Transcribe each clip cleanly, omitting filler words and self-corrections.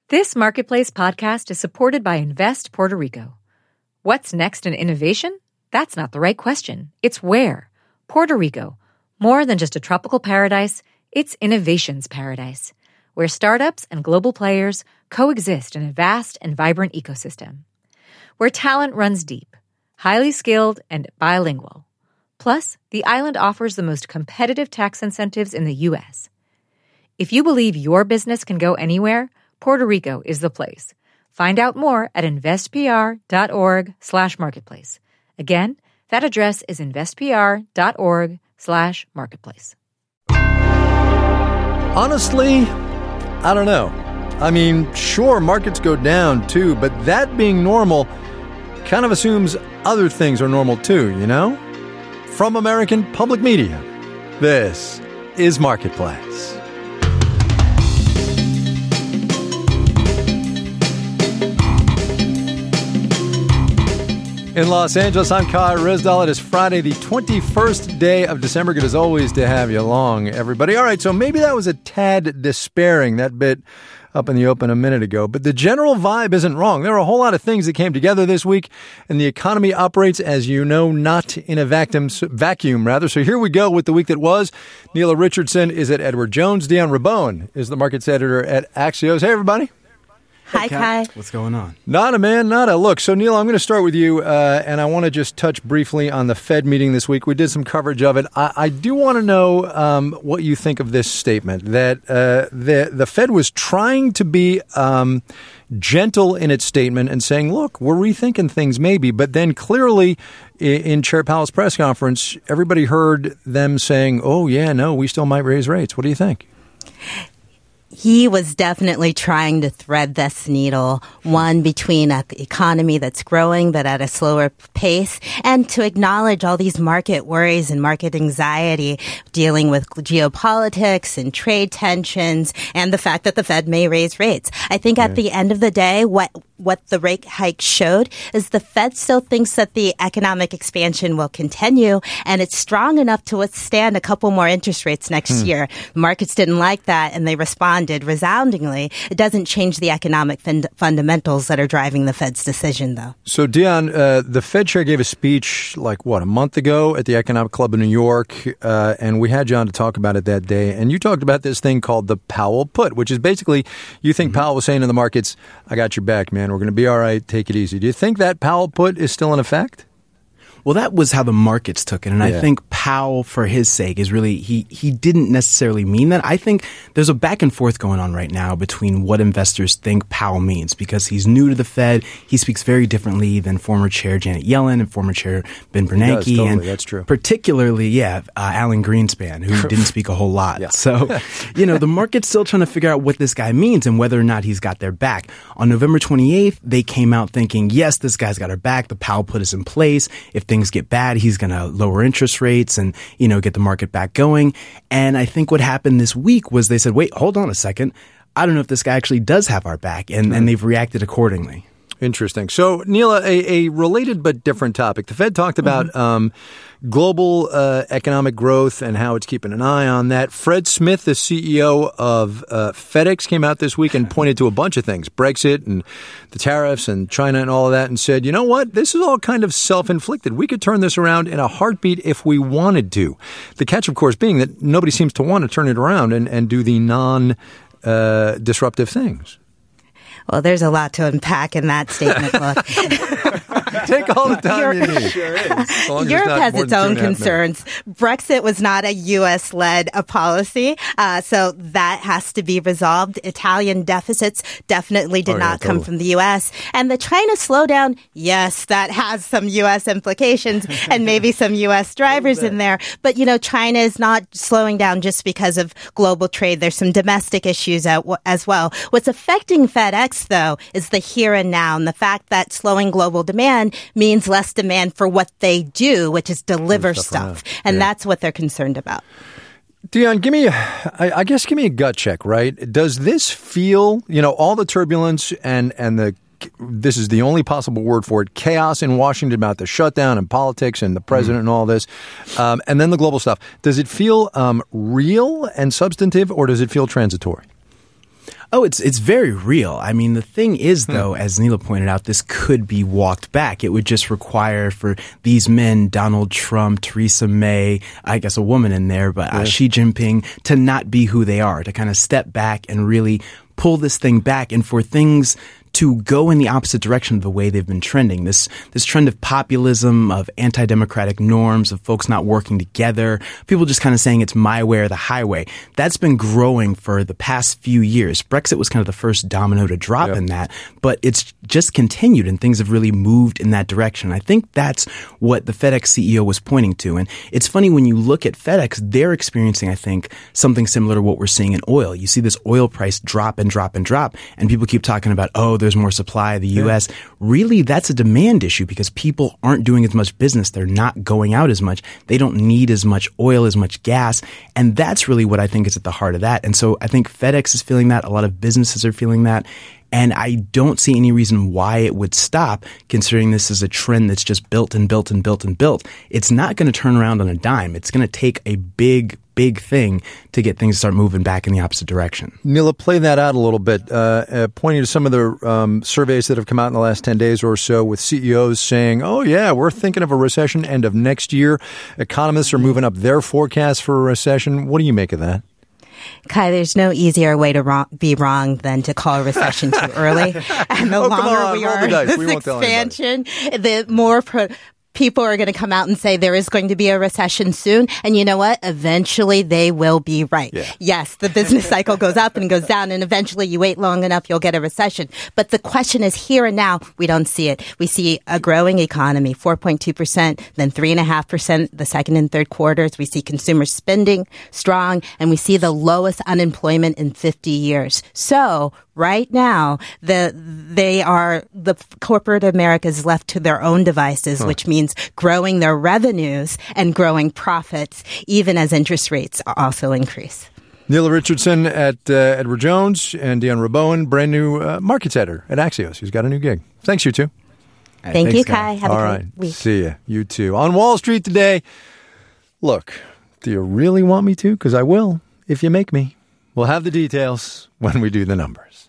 This Marketplace podcast is supported by Invest Puerto Rico. What's next in innovation? That's not the right question. It's where. Puerto Rico. More than just a tropical paradise, it's innovation's paradise, where startups and global players coexist in a vast and vibrant ecosystem. Where talent runs deep, highly skilled, and bilingual. Plus, the island offers the most competitive tax incentives in the U.S. If you believe your business can go anywhere, Puerto Rico is the place. Find out more at investpr.org/marketplace. Again, that address is investpr.org/marketplace. Honestly, I don't know. I mean, sure, markets go down too, but that being normal kind of assumes other things are normal too, you know? From American Public Media, this is Marketplace. In Los Angeles, I'm Kai Ryssdal. It is Friday, the 21st day of December. Good as always to have you along, everybody. All right, so maybe that was a tad despairing, that bit up in the open a minute ago. But the general vibe isn't wrong. There are a whole lot of things that came together this week, and the economy operates, as you know, not in a vacuum. So here we go with the week that was. Neela Richardson is at Edward Jones. Dion Rabone is the markets editor at Axios. Hey, everybody. Hi, Kai. What's going on? Nada, man, nada. Look, so Neil, I'm going to start with you, and I want to just touch briefly on the Fed meeting this week. We did some coverage of it. I do want to know what you think of this statement, that the Fed was trying to be gentle in its statement and saying, look, we're rethinking things maybe, but then clearly in Chair Powell's press conference, everybody heard them saying, oh, yeah, no, we still might raise rates. What do you think? He was definitely trying to thread this needle, one between an economy that's growing but at a slower pace, and to acknowledge all these market worries and market anxiety dealing with geopolitics and trade tensions and the fact that the Fed may raise rates. I think at the end of the day, what the rate hike showed is the Fed still thinks that the economic expansion will continue, and it's strong enough to withstand a couple more interest rates next year. Markets didn't like that, and they responded resoundingly. It doesn't change the economic fundamentals that are driving the Fed's decision, though. So, Dion, the Fed chair gave a speech a month ago at the Economic Club in New York, and we had you on to talk about it that day. And you talked about this thing called the Powell put, which is basically you think Powell was saying to the markets, I got your back, man. We're going to be all right. Take it easy. Do you think that Powell put is still in effect? Well, that was how the markets took it. And I think Powell, for his sake, is really, he didn't necessarily mean that. I think there's a back and forth going on right now between what investors think Powell means, because he's new to the Fed. He speaks very differently than former Chair Janet Yellen and former Chair Ben Bernanke. He does, totally, and that's true. Particularly, Alan Greenspan, who didn't speak a whole lot. So, the market's still trying to figure out what this guy means and whether or not he's got their back. On November 28th, they came out thinking, yes, this guy's got our back. The Powell put is in place. If things get bad, he's going to lower interest rates and, get the market back going. And I think what happened this week was they said, wait, hold on a second. I don't know if this guy actually does have our back. And they've reacted accordingly. Interesting. So, Neela, a related but different topic. The Fed talked about global economic growth and how it's keeping an eye on that. Fred Smith, the CEO of FedEx, came out this week and pointed to a bunch of things, Brexit and the tariffs and China and all of that, and said, you know what, this is all kind of self-inflicted. We could turn this around in a heartbeat if we wanted to. The catch, of course, being that nobody seems to want to turn it around and do the non-disruptive things. Well, there's a lot to unpack in that statement. Look. Take all the time you need. Europe has its own concerns. Brexit was not a U.S.-led policy, so that has to be resolved. Italian deficits definitely did not come from the U.S. And the China slowdown, yes, that has some U.S. implications and maybe some U.S. drivers in there. But, China is not slowing down just because of global trade. There's some domestic issues as well. What's affecting FedEx, though, is the here and now, and the fact that slowing global demand means less demand for what they do, which is deliver stuff. And that's what they're concerned about. Dion, give me a gut check, right? Does this feel, all the turbulence and this is the only possible word for it, chaos in Washington about the shutdown and politics and the president and all this, and then the global stuff. Does it feel real and substantive, or does it feel transitory? Oh, it's very real. I mean, the thing is, though, as Neela pointed out, this could be walked back. It would just require for these men, Donald Trump, Theresa May, I guess a woman in there, but Xi Jinping, to not be who they are, to kind of step back and really pull this thing back, and for things to go in the opposite direction of the way they've been trending. This trend of populism, of anti-democratic norms, of folks not working together, people just kind of saying it's my way or the highway. That's been growing for the past few years. Brexit was kind of the first domino to drop in that, but it's just continued and things have really moved in that direction. I think that's what the FedEx CEO was pointing to. And it's funny when you look at FedEx, they're experiencing, I think, something similar to what we're seeing in oil. You see this oil price drop and drop and drop, and people keep talking about, there's more supply of the U.S. Really, that's a demand issue because people aren't doing as much business. They're not going out as much. They don't need as much oil, as much gas. And that's really what I think is at the heart of that. And so I think FedEx is feeling that. A lot of businesses are feeling that. And I don't see any reason why it would stop, considering this is a trend that's just built and built and built and built. It's not going to turn around on a dime. It's going to take a big thing to get things to start moving back in the opposite direction. Neela, play that out a little bit, pointing to some of the surveys that have come out in the last 10 days or so with CEOs saying, we're thinking of a recession end of next year. Economists are moving up their forecast for a recession. What do you make of that? Kai, there's no easier way to be wrong than to call a recession too early. And the longer we are in this expansion, the more people are going to come out and say there is going to be a recession soon. And you know what? Eventually they will be right. Yeah. Yes, the business cycle goes up and goes down, and eventually you wait long enough, you'll get a recession. But the question is, here and now, we don't see it. We see a growing economy, 4.2%, then 3.5% the second and third quarters. We see consumer spending strong, and we see the lowest unemployment in 50 years. So right now, the corporate America is left to their own devices, which means growing their revenues and growing profits, even as interest rates also increase. Neela Richardson at Edward Jones and Deanna Rabowen, brand new markets editor at Axios, who's got a new gig. Thanks, you two. Thanks, you, Kai. Have a great week. See ya. You too. On Wall Street today, look, do you really want me to? Because I will, if you make me. We'll have the details when we do the numbers.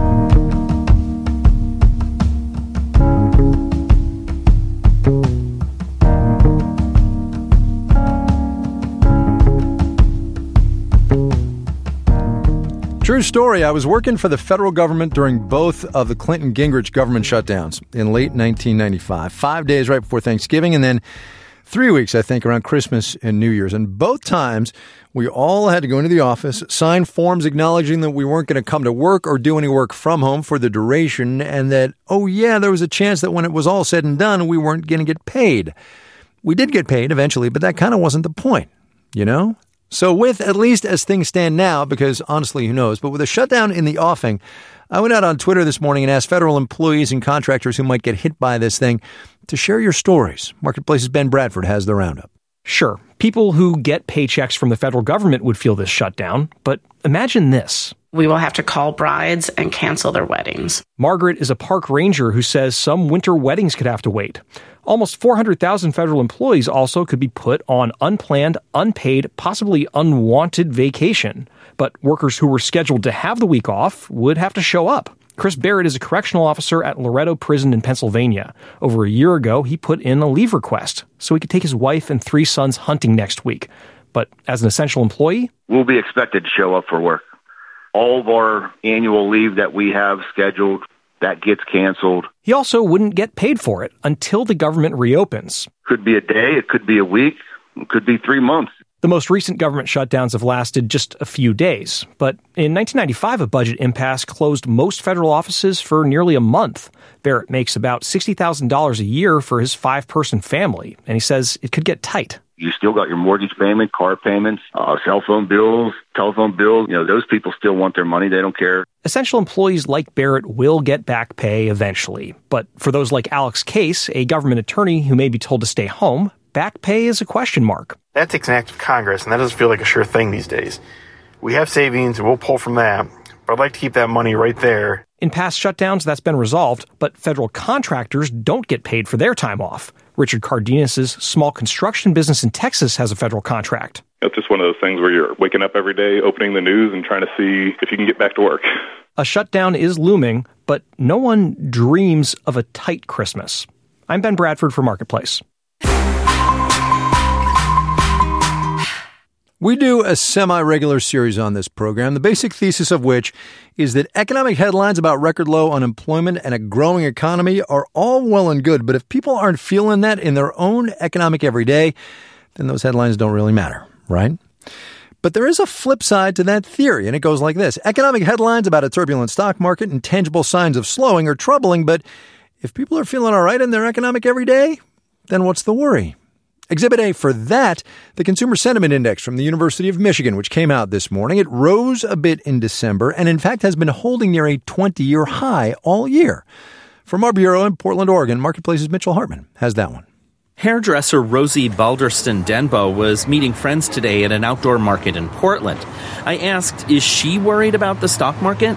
True story. I was working for the federal government during both of the Clinton-Gingrich government shutdowns in late 1995, 5 days right before Thanksgiving, and then 3 weeks, I think, around Christmas and New Year's. And both times, we all had to go into the office, sign forms acknowledging that we weren't going to come to work or do any work from home for the duration, and that, there was a chance that when it was all said and done, we weren't going to get paid. We did get paid eventually, but that kind of wasn't the point, you know? So with, at least as things stand now, because honestly, who knows, but with a shutdown in the offing, I went out on Twitter this morning and asked federal employees and contractors who might get hit by this thing to share your stories. Marketplace's Ben Bradford has the roundup. Sure, people who get paychecks from the federal government would feel this shutdown, but imagine this. We will have to call brides and cancel their weddings. Margaret is a park ranger who says some winter weddings could have to wait. Almost 400,000 federal employees also could be put on unplanned, unpaid, possibly unwanted vacation. But workers who were scheduled to have the week off would have to show up. Chris Barrett is a correctional officer at Loretto Prison in Pennsylvania. Over a year ago, he put in a leave request so he could take his wife and 3 sons hunting next week. But as an essential employee, we'll be expected to show up for work. All of our annual leave that we have scheduled, that gets canceled. He also wouldn't get paid for it until the government reopens. Could be a day, it could be a week, it could be 3 months. The most recent government shutdowns have lasted just a few days. But in 1995, a budget impasse closed most federal offices for nearly a month. Barrett makes about $60,000 a year for his 5-person family, and he says it could get tight. You still got your mortgage payment, car payments, cell phone bills, telephone bills. Those people still want their money. They don't care. Essential employees like Barrett will get back pay eventually. But for those like Alex Case, a government attorney who may be told to stay home, back pay is a question mark. That takes an act of Congress, and that doesn't feel like a sure thing these days. We have savings, and we'll pull from that, but I'd like to keep that money right there. In past shutdowns, that's been resolved, but federal contractors don't get paid for their time off. Richard Cardenas' small construction business in Texas has a federal contract. It's just one of those things where you're waking up every day, opening the news, and trying to see if you can get back to work. A shutdown is looming, but no one dreams of a tight Christmas. I'm Ben Bradford for Marketplace. We do a semi-regular series on this program, the basic thesis of which is that economic headlines about record low unemployment and a growing economy are all well and good, but if people aren't feeling that in their own economic everyday, then those headlines don't really matter, right? But there is a flip side to that theory, and it goes like this. Economic headlines about a turbulent stock market and tangible signs of slowing are troubling, but if people are feeling all right in their economic everyday, then what's the worry? Exhibit A for that, the Consumer Sentiment Index from the University of Michigan, which came out this morning. It rose a bit in December and, in fact, has been holding near a 20-year high all year. From our bureau in Portland, Oregon, Marketplace's Mitchell Hartman has that one. Hairdresser Rosie Balderston-Denbo was meeting friends today at an outdoor market in Portland. I asked, is she worried about the stock market?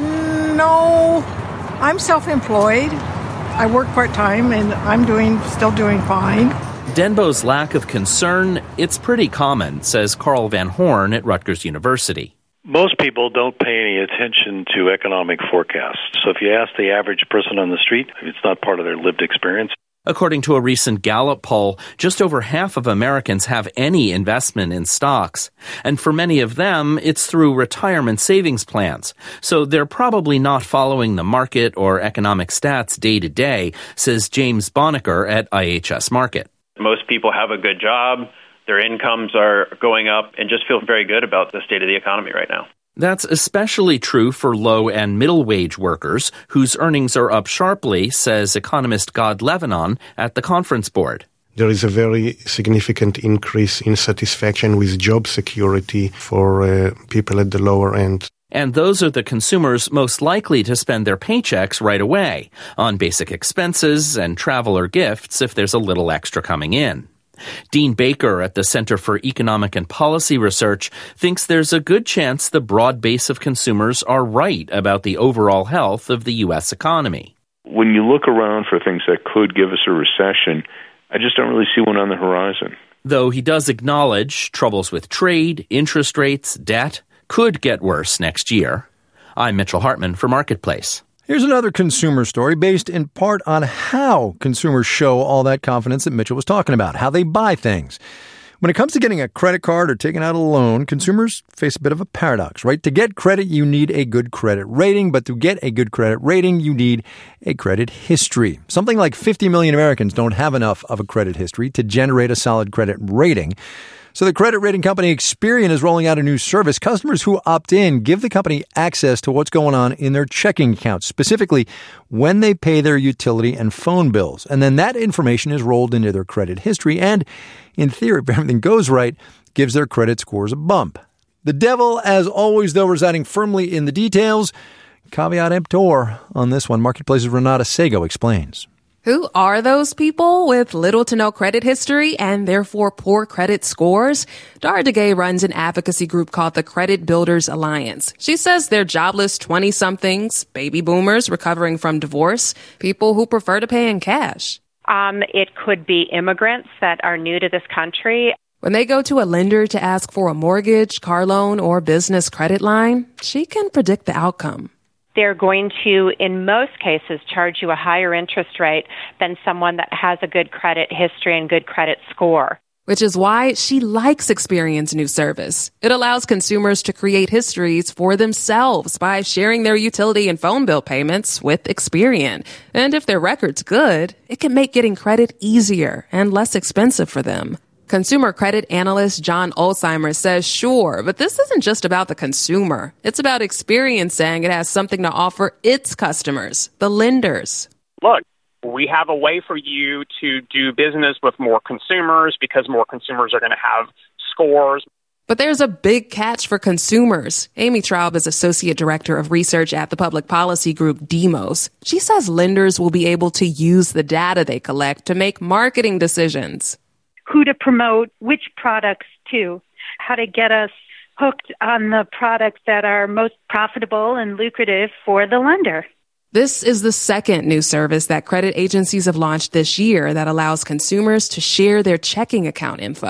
No, I'm self-employed. I work part-time and I'm still doing fine. Denbo's lack of concern, it's pretty common, says Carl Van Horn at Rutgers University. Most people don't pay any attention to economic forecasts. So if you ask the average person on the street, it's not part of their lived experience. According to a recent Gallup poll, just over half of Americans have any investment in stocks. And for many of them, it's through retirement savings plans. So they're probably not following the market or economic stats day to day, says James Bonnecker at IHS Markit. Most people have a good job, their incomes are going up, and just feel very good about the state of the economy right now. That's especially true for low and middle wage workers, whose earnings are up sharply, says economist God Levinon at the Conference Board. There is a very significant increase in satisfaction with job security for people at the lower end. And those are the consumers most likely to spend their paychecks right away on basic expenses and travel or gifts if there's a little extra coming in. Dean Baker at the Center for Economic and Policy Research thinks there's a good chance the broad base of consumers are right about the overall health of the U.S. economy. When you look around for things that could give us a recession, I just don't really see one on the horizon. Though he does acknowledge troubles with trade, interest rates, debt could get worse next year. I'm Mitchell Hartman for Marketplace. Here's another consumer story based in part on how consumers show all that confidence that Mitchell was talking about, how they buy things. When it comes to getting a credit card or taking out a loan, consumers face a bit of a paradox, right? To get credit, you need a good credit rating, but to get a good credit rating, you need a credit history. Something like 50 million Americans don't have enough of a credit history to generate a solid credit rating. So the credit rating company Experian is rolling out a new service. Customers who opt in give the company access to what's going on in their checking accounts, specifically when they pay their utility and phone bills. And then that information is rolled into their credit history and, in theory, if everything goes right, gives their credit scores a bump. The devil, as always, though, residing firmly in the details. Caveat emptor on this one. Marketplace's Renata Sego explains. Who are those people with little to no credit history and therefore poor credit scores? Dara DeGay runs an advocacy group called the Credit Builders Alliance. She says they're jobless 20-somethings, baby boomers recovering from divorce, people who prefer to pay in cash. It could be immigrants that are new to this country. When they go to a lender to ask for a mortgage, car loan, or business credit line, she can predict the outcome. They're going to, in most cases, charge you a higher interest rate than someone that has a good credit history and good credit score. Which is why she likes Experian's new service. It allows consumers to create histories for themselves by sharing their utility and phone bill payments with Experian. And if their record's good, it can make getting credit easier and less expensive for them. Consumer credit analyst John Olsheimer says, sure, but this isn't just about the consumer. It's about Experian saying it has something to offer its customers, the lenders. Look, we have a way for you to do business with more consumers because more consumers are going to have scores. But there's a big catch for consumers. Amy Traub is Associate Director of Research at the public policy group Demos. She says lenders will be able to use the data they collect to make marketing decisions. Who to promote, which products to, how to get us hooked on the products that are most profitable and lucrative for the lender. This is the second new service that credit agencies have launched this year that allows consumers to share their checking account info.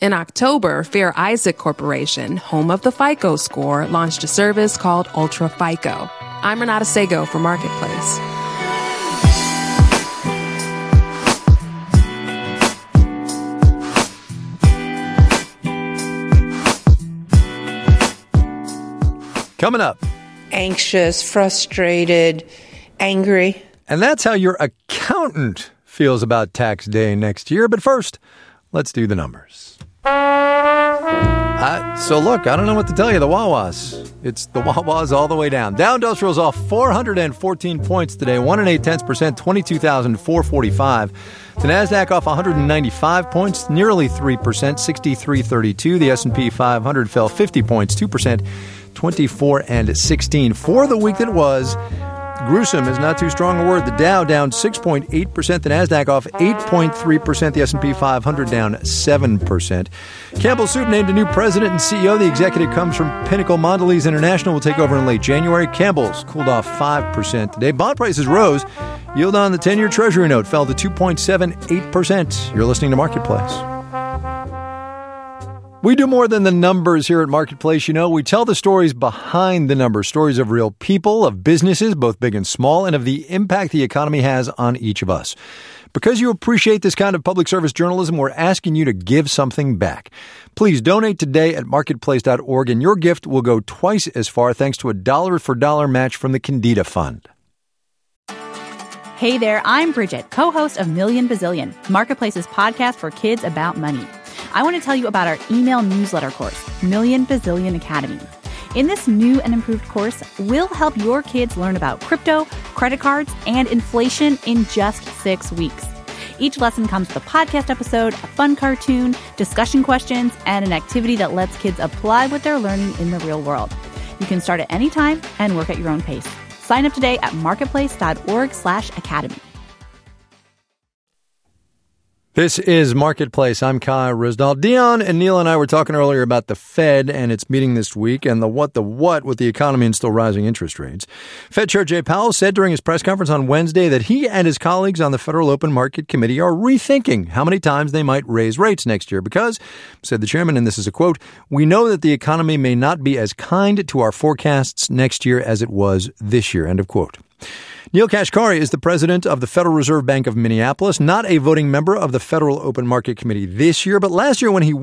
In October, Fair Isaac Corporation, home of the FICO score, launched a service called Ultra FICO. I'm Renata Sego for Marketplace. Coming up. Anxious, frustrated, angry. And that's how your accountant feels about tax day next year. But first, let's do the numbers. So look, I don't know what to tell you. The Wawas. It's the Wawas all the way down. Dow Industrial's off 414 points today, 1.8%, 22,445. The Nasdaq off 195 points, nearly 3%, 6332. The S&P 500 fell 50 points, 2%, 24-16. For the week that was, gruesome is not too strong a word. The Dow down 6.8%, the Nasdaq off 8.3%, the S&P 500 down 7%. Campbell Soup named a new president and CEO. The executive comes from Pinnacle Mondelez International, will take over in late January. Campbell's cooled off 5% today. Bond prices rose. Yield on the 10-year Treasury note fell to 2.78%. You're listening to Marketplace. We do more than the numbers here at Marketplace. You know, we tell the stories behind the numbers, stories of real people, of businesses, both big and small, and of the impact the economy has on each of us. Because you appreciate this kind of public service journalism, we're asking you to give something back. Please donate today at marketplace.org, and your gift will go twice as far thanks to a $1-for-$1 match from the Candida Fund. Hey there, I'm Bridget, co-host of Million Bazillion, Marketplace's podcast for kids about money. I want to tell you about our email newsletter course, Million Bazillion Academy. In this new and improved course, we'll help your kids learn about crypto, credit cards, and inflation in just 6 weeks. Each lesson comes with a podcast episode, a fun cartoon, discussion questions, and an activity that lets kids apply what they're learning in the real world. You can start at any time and work at your own pace. Sign up today at marketplace.org/academy. This is Marketplace. I'm Kai Ryssdal. Dion and Neil and I were talking earlier about the Fed and its meeting this week and the what with the economy and still rising interest rates. Fed Chair Jay Powell said during his press conference on Wednesday that he and his colleagues on the Federal Open Market Committee are rethinking how many times they might raise rates next year because, said the chairman, and this is a quote, "We know that the economy may not be as kind to our forecasts next year as it was this year," end of quote. Neel Kashkari is the president of the Federal Reserve Bank of Minneapolis, not a voting member of the Federal Open Market Committee this year, but last year when he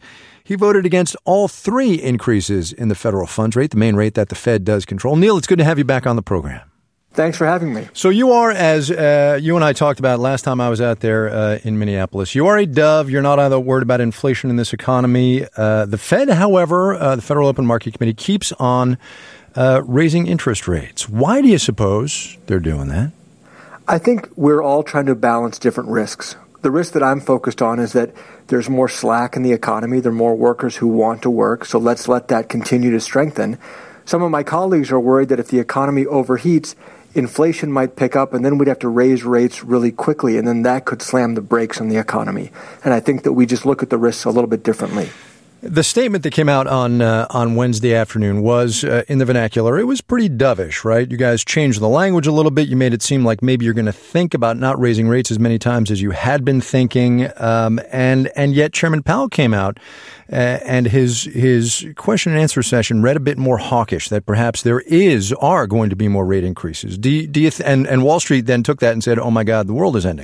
voted against all 3 increases in the federal funds rate, the main rate that the Fed does control. Neel, it's good to have you back on the program. Thanks for having me. So you are, as you and I talked about last time I was out there in Minneapolis, you are a dove. You're not either worried about inflation in this economy. The Fed, however, the Federal Open Market Committee keeps on raising interest rates. Why do you suppose they're doing that? I think we're all trying to balance different risks. The risk that I'm focused on is that there's more slack in the economy. There are more workers who want to work, so let's let that continue to strengthen. Some of my colleagues are worried that if the economy overheats, inflation might pick up, and then we'd have to raise rates really quickly, and then that could slam the brakes on the economy. And I think that we just look at the risks a little bit differently. The statement that came out on Wednesday afternoon was, in the vernacular, it was pretty dovish, right? You guys changed the language a little bit. You made it seem like maybe you're going to think about not raising rates as many times as you had been thinking. And yet Chairman Powell came out and his question and answer session read a bit more hawkish, that perhaps there are going to be more rate increases. And Wall Street then took that and said, oh my God, the world is ending.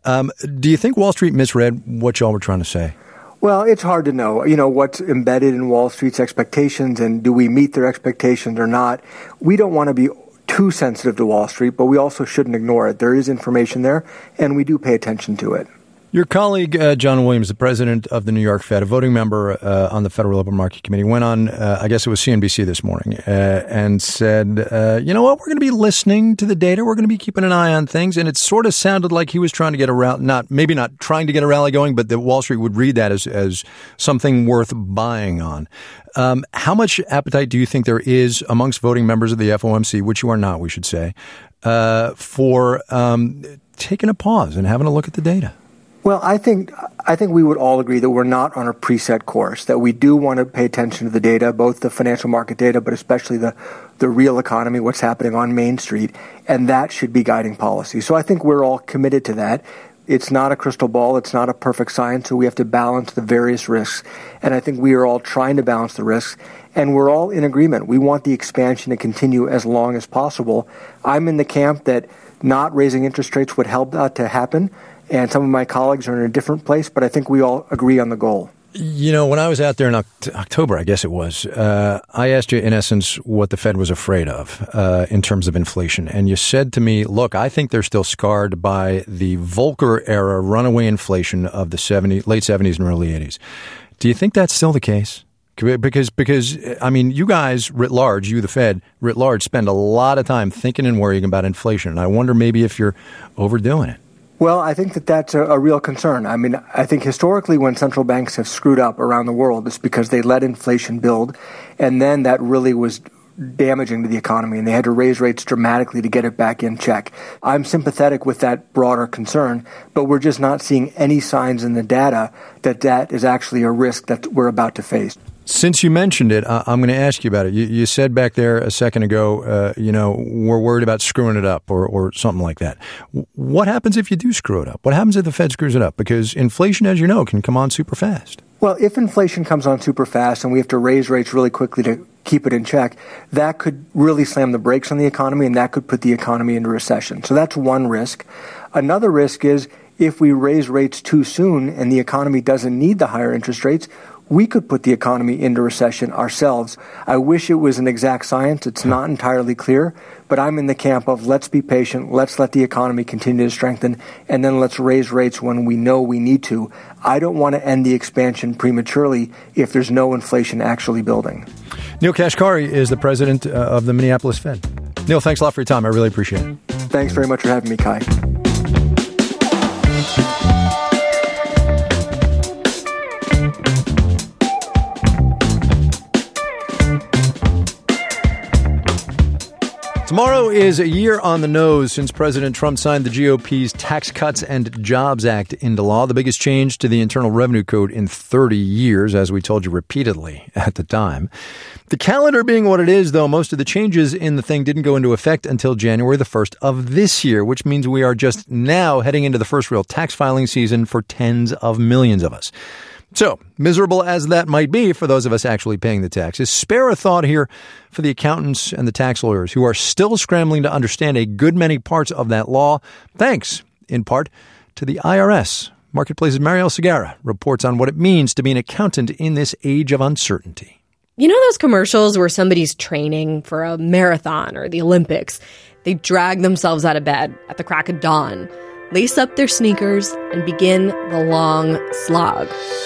Do you think Wall Street misread what y'all were trying to say? Well, it's hard to know, what's embedded in Wall Street's expectations and do we meet their expectations or not. We don't want to be too sensitive to Wall Street, but we also shouldn't ignore it. There is information there, and we do pay attention to it. Your colleague, John Williams, the president of the New York Fed, a voting member on the Federal Open Market Committee, went on, I guess it was CNBC this morning, and said, you know what, we're going to be listening to the data. We're going to be keeping an eye on things. And it sort of sounded like he was trying to get a rally, not trying to get a rally going, but that Wall Street would read that as something worth buying on. How much appetite do you think there is amongst voting members of the FOMC, which you are not, we should say, for taking a pause and having a look at the data? Well, I think we would all agree that we're not on a preset course, that we do want to pay attention to the data, both the financial market data, but especially the real economy, what's happening on Main Street, and that should be guiding policy. So I think we're all committed to that. It's not a crystal ball. It's not a perfect science. So we have to balance the various risks. And I think we are all trying to balance the risks. And we're all in agreement. We want the expansion to continue as long as possible. I'm in the camp that not raising interest rates would help that to happen. And some of my colleagues are in a different place. But I think we all agree on the goal. You know, when I was out there in October, I guess it was, I asked you, in essence, what the Fed was afraid of in terms of inflation. And you said to me, look, I think they're still scarred by the Volcker-era runaway inflation of the late 70s and early 80s. Do you think that's still the case? Because I mean, you guys writ large, you, the Fed, writ large, spend a lot of time thinking and worrying about inflation. And I wonder maybe if you're overdoing it. Well, I think that that's a real concern. I mean, I think historically when central banks have screwed up around the world, it's because they let inflation build, and then that really was damaging to the economy, and they had to raise rates dramatically to get it back in check. I'm sympathetic with that broader concern, but we're just not seeing any signs in the data that that is actually a risk that we're about to face. Since you mentioned it, I'm going to ask you about it. You said back there a second ago, we're worried about screwing it up or something like that. What happens if you do screw it up? What happens if the Fed screws it up? Because inflation, as you know, can come on super fast. Well, if inflation comes on super fast and we have to raise rates really quickly to keep it in check, that could really slam the brakes on the economy, and that could put the economy into recession. So that's one risk. Another risk is if we raise rates too soon and the economy doesn't need the higher interest rates, we could put the economy into recession ourselves. I wish it was an exact science. It's not entirely clear, but I'm in the camp of let's be patient, let's let the economy continue to strengthen, and then let's raise rates when we know we need to. I don't want to end the expansion prematurely if there's no inflation actually building. Neel Kashkari is the president of the Minneapolis Fed. Neel, thanks a lot for your time. I really appreciate it. Thanks very much for having me, Kai. Tomorrow is a year on the nose since President Trump signed the GOP's Tax Cuts and Jobs Act into law, the biggest change to the Internal Revenue Code in 30 years, as we told you repeatedly at the time. The calendar being what it is, though, most of the changes in the thing didn't go into effect until January the 1st of this year, which means we are just now heading into the first real tax filing season for tens of millions of us. So, miserable as that might be for those of us actually paying the taxes, spare a thought here for the accountants and the tax lawyers who are still scrambling to understand a good many parts of that law, thanks, in part, to the IRS. Marketplace's Marielle Segarra reports on what it means to be an accountant in this age of uncertainty. You know those commercials where somebody's training for a marathon or the Olympics? They drag themselves out of bed at the crack of dawn, lace up their sneakers, and begin the long slog.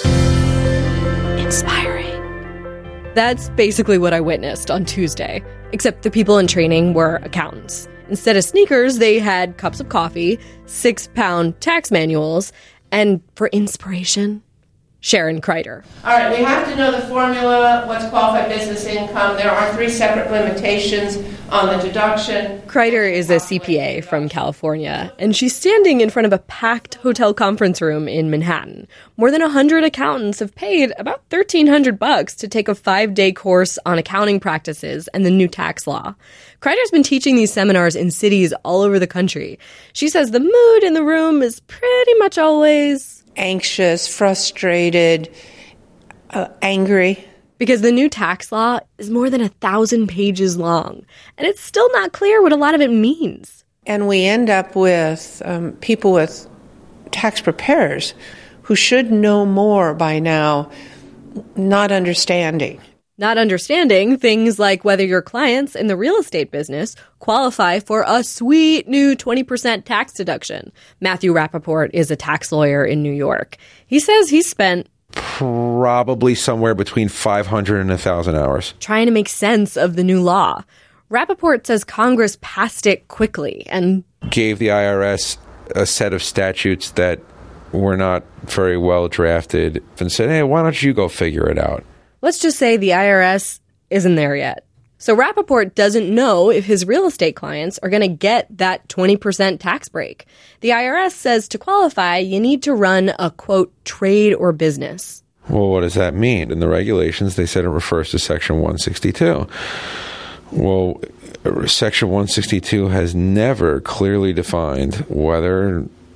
Inspiring. That's basically what I witnessed on Tuesday, except the people in training were accountants. Instead of sneakers, they had cups of coffee, 6-pound tax manuals, and for inspiration, Sharon Kreider. All right, we have to know the formula, what's qualified business income. There are 3 separate limitations on the deduction. Kreider is a CPA from California, and she's standing in front of a packed hotel conference room in Manhattan. More than 100 accountants have paid about $1,300 to take a 5-day course on accounting practices and the new tax law. Kreider's been teaching these seminars in cities all over the country. She says the mood in the room is pretty much always anxious, frustrated, angry. Because the new tax law is more than 1,000 pages long, and it's still not clear what a lot of it means. And we end up with people with tax preparers who should know more by now, not understanding. Not understanding things like whether your clients in the real estate business qualify for a sweet new 20% tax deduction. Matthew Rappaport is a tax lawyer in New York. He says he's spent probably somewhere between 500 and 1,000 hours trying to make sense of the new law. Rappaport says Congress passed it quickly and gave the IRS a set of statutes that were not very well drafted and said, hey, why don't you go figure it out? Let's just say the IRS isn't there yet. So Rappaport doesn't know if his real estate clients are going to get that 20% tax break. The IRS says to qualify, you need to run a, quote, trade or business. Well, what does that mean? In the regulations, they said it refers to Section 162. Well, Section 162 has never clearly defined whether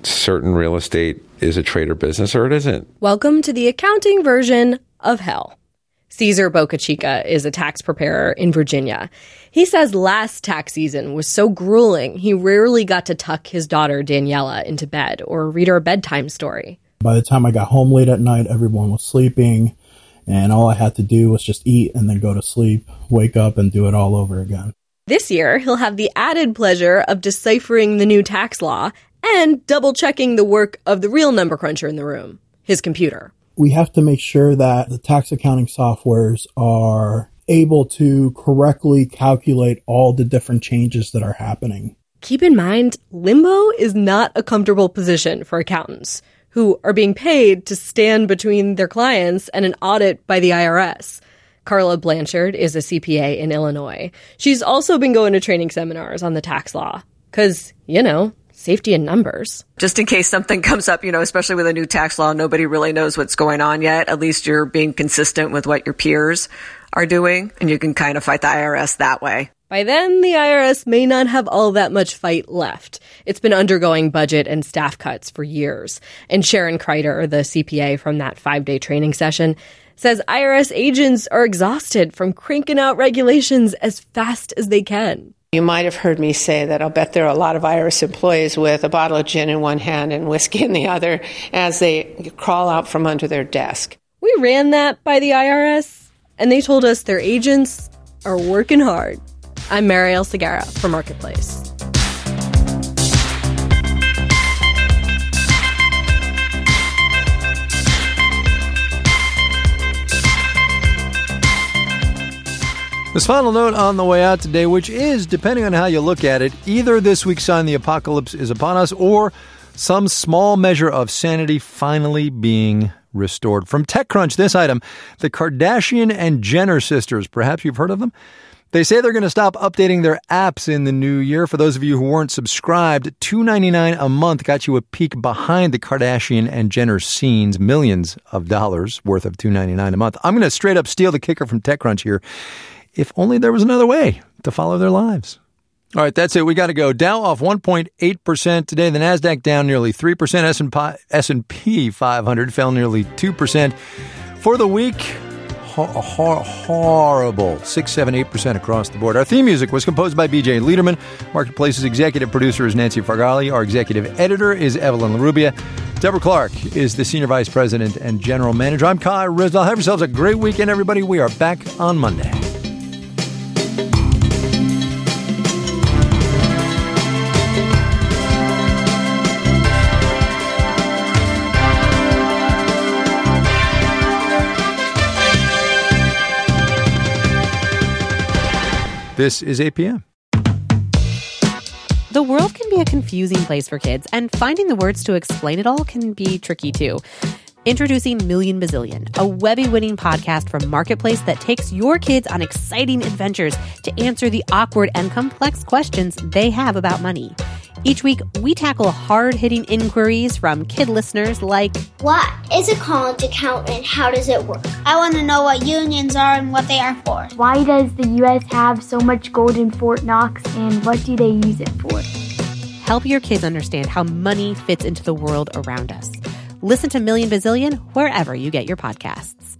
certain real estate is a trade or business or it isn't. Welcome to the accounting version of hell. Cesar Bocachica is a tax preparer in Virginia. He says last tax season was so grueling, he rarely got to tuck his daughter Daniela into bed or read her a bedtime story. By the time I got home late at night, everyone was sleeping, and all I had to do was just eat and then go to sleep, wake up, and do it all over again. This year, he'll have the added pleasure of deciphering the new tax law and double-checking the work of the real number cruncher in the room, his computer. We have to make sure that the tax accounting softwares are able to correctly calculate all the different changes that are happening. Keep in mind, limbo is not a comfortable position for accountants, who are being paid to stand between their clients and an audit by the IRS. Carla Blanchard is a CPA in Illinois. She's also been going to training seminars on the tax law. Because, safety in numbers. Just in case something comes up, especially with a new tax law, nobody really knows what's going on yet. At least you're being consistent with what your peers are doing, and you can kind of fight the IRS that way. By then, the IRS may not have all that much fight left. It's been undergoing budget and staff cuts for years. And Sharon Kreider, the CPA from that 5-day training session, says IRS agents are exhausted from cranking out regulations as fast as they can. You might have heard me say that I'll bet there are a lot of IRS employees with a bottle of gin in one hand and whiskey in the other as they crawl out from under their desk. We ran that by the IRS, and they told us their agents are working hard. I'm Marielle Segarra for Marketplace. This final note on the way out today, which is, depending on how you look at it, either this week's sign the apocalypse is upon us or some small measure of sanity finally being restored. From TechCrunch, this item, the Kardashian and Jenner sisters, perhaps you've heard of them? They say they're going to stop updating their apps in the new year. For those of you who weren't subscribed, $2.99 a month got you a peek behind the Kardashian and Jenner scenes, millions of dollars worth of $2.99 a month. I'm going to straight up steal the kicker from TechCrunch here. If only there was another way to follow their lives. All right, that's it. We got to go. Dow off 1.8% today. The NASDAQ down nearly 3%. S&P 500 fell nearly 2%. For the week, horrible. 6, 7, 8% across the board. Our theme music was composed by BJ Liederman. Marketplace's executive producer is Nancy Fargali. Our executive editor is Evelyn LaRubia. Deborah Clark is the senior vice president and general manager. I'm Kai Ryssdal. Have yourselves a great weekend, everybody. We are back on Monday. This is APM. The world can be a confusing place for kids, and finding the words to explain it all can be tricky too. Introducing Million Bazillion, a Webby-winning podcast from Marketplace that takes your kids on exciting adventures to answer the awkward and complex questions they have about money. Each week, we tackle hard-hitting inquiries from kid listeners like, what is a college account and how does it work? I want to know what unions are and what they are for. Why does the U.S. have so much gold in Fort Knox and what do they use it for? Help your kids understand how money fits into the world around us. Listen to Million Bazillion wherever you get your podcasts.